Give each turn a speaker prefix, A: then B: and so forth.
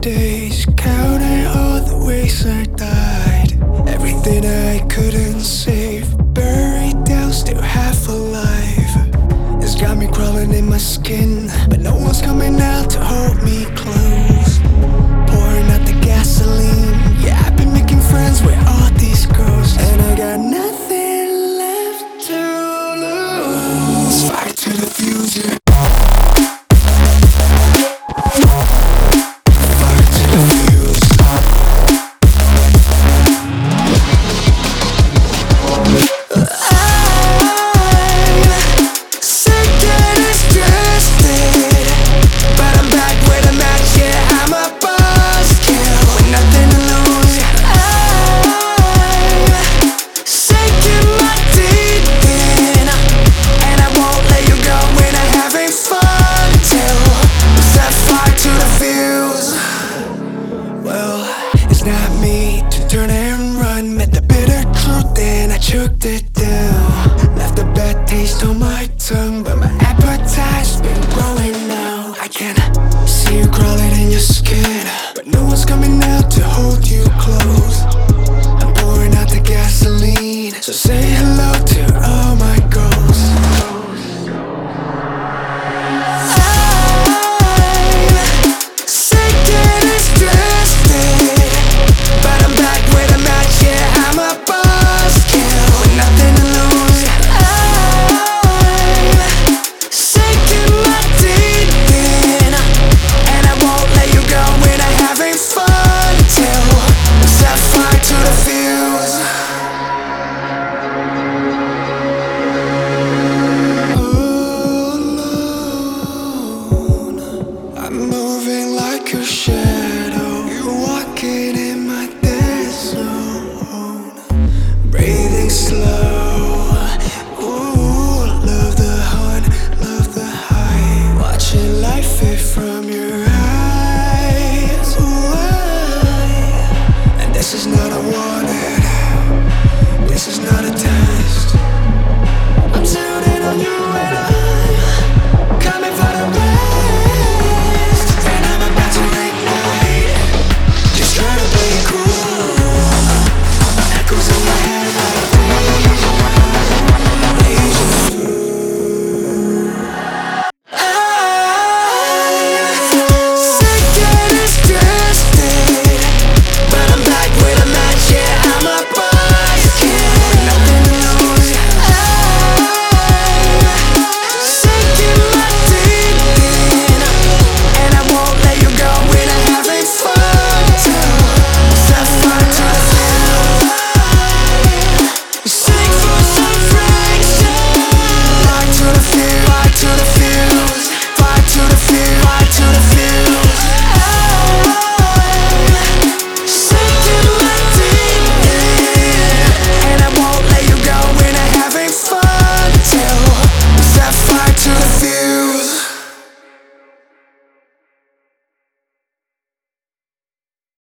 A: days, counting all the ways I died. Everything I couldn't save, buried down, still half alive. It's got me crawling in my skin, but no one's coming out to hold me close. Pouring out the gasoline, yeah, I've been making friends with all these girls, and I got nothing left to lose. Fight to the future. It's not me to turn and run. Met the bitter truth and I choked it down. Left a bad taste on my tongue, but my appetite's been growing now. I can see you crawling in your skin, but no one's coming out to hold you close. I'm pouring out the gasoline, so say hello to all my ghosts. Moving like a shadow, you're walking in my dead zone. Breathing slow, ooh, love the hunt, love the high. Watching life fade from your eyes, ooh, and this is not a